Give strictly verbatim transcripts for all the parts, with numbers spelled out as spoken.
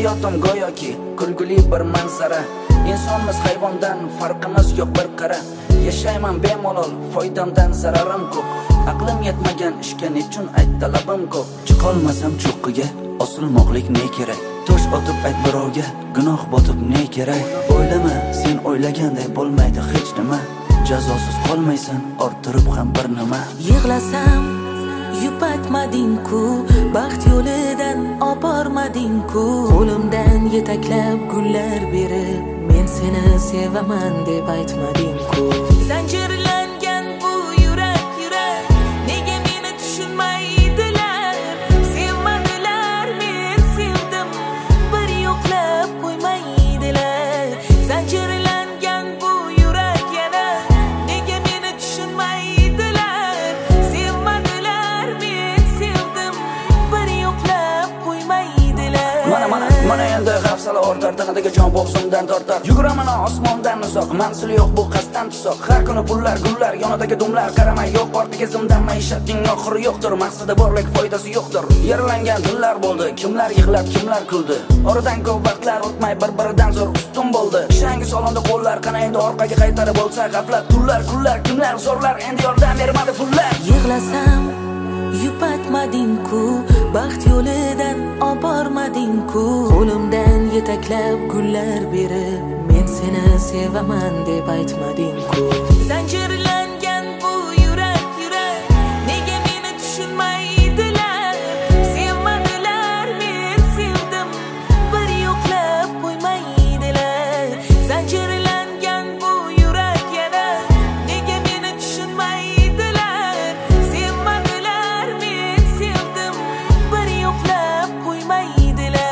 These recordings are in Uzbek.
Hayotim go'yoki kulguli bir manzara. İnsonmiz hayvondan farqimiz yo'q bir qara. Yashayman bemalol, foydamdan zararim ko'p. Aqlim yetmagan ishga nechun ayt talabim ko'p. Chiqolmasam cho'qqiga osilmoqlik ne kerak? Tosh otib ayt birovga, gunoh botib ne kerak? O'ylama, sen o'ylaganday bo'lmaydi hech nima. Jazosiz qolmaysan, orttirib ham bir nima. Yig'lasam yupatmading-ku, baxt yo'lidan obormading-ku. Qo'limdan yetaklab gullar berib, men seni sevaman deb aytmading-ku. Zanjirlangan bu yurak yurak, nega meni tushunmaydilar? Sevmadilar, men sevdim, bir yo'qlab qo'ymaydilar. Zanjirlangan bu yurak yana, nega meni tushunmaydilar? Sevmadilar, men sevdim, bir yo'qlab qo'ymaydilar. Mana mana mana endi hafsala ortar, tanadagi jon bo'g'zimdan tortar. Yuguraman osmondan uzoq, manzil yo'q bu qasddan tuzoq. Har kuni pullar gullar, yonidagi dumlar qaramay yo'q. Ortiga zimdan maishatning oxiri yo'qdir, maqsadi borlik foydasi yo'qdir. Yaralangan dillar bo'ldi, kimlar yig'lab kimlar kuldi. Oradan ko'p vaqtlar o'tmay bir-biridan zo'r ustun bo'ldi. Kishangi solonda qo'llar, qana endi orqaga qaytarib bo'lsa g'aflat. Tullar kullar kimlar zo'rlar, endi yordam bermadi pullar. Yig'lasam yupatmading-ku, baxt yo'lidan obormading-ku. Qo'limdan yetaklab gullar berib, men seni sevaman deb aytmading-ku. Zanjirlangan bu yurak yurak, nega meni tushunmaydilar? Sevmadilar, men sevdim, bir yo'qlab qo'ymaydilar. Zanjirlangan bu yurak yana, nega meni tushunmaydilar? Sevmadilar, men sevdim, bir yo'qlab qo'ymaydilar.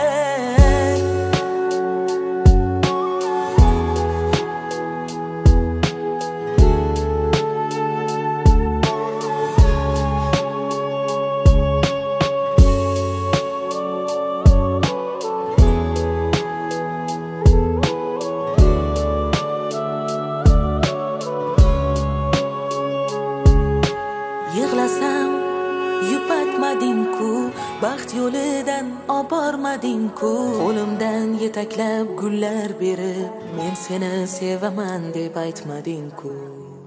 Yig'lasam yupatmading-ku, baxt yo'lidan obormading-ku. Qo'limdan yetaklab gullar berib, men seni sevaman deb aytmading-ku.